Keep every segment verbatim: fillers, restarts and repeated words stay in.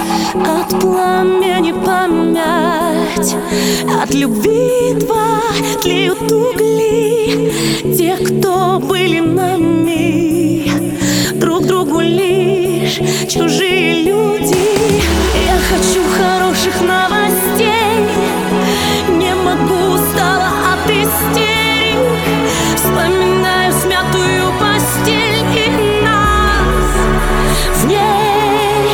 От пламени память, от любви два тлеют угли. Те, кто были нами, друг другу лишь чужие люди. Я хочу хороших новостей, не могу, устала от истерик. Вспоминаю смятую постель и нас в ней.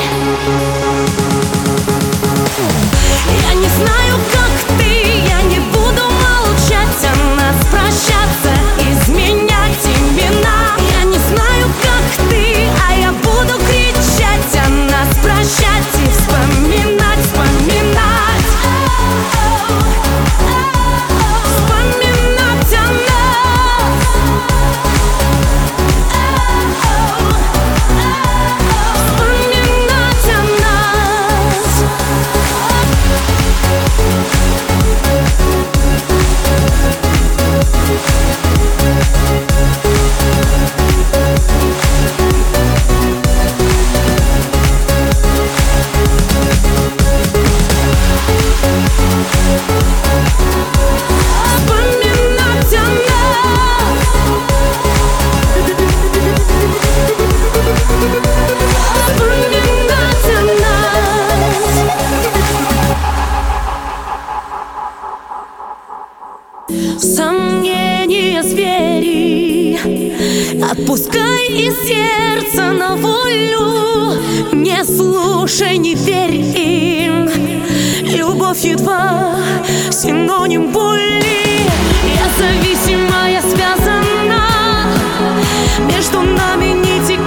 Я не знаю, как ты, я не буду молчать о нас, прощаться, изменять имена. Я не знаю, как ты, а я буду кричать о нас, прощать и вспоминать, вспоминать, вспоминать о нас, вспоминать о нас. Вспоминать о нас, вспоминать о нас. Сомнения звери, отпускай из сердца на волю. Не слушай, не верь им, любовь едва синоним боли. Я зависима, я связана, между нами нити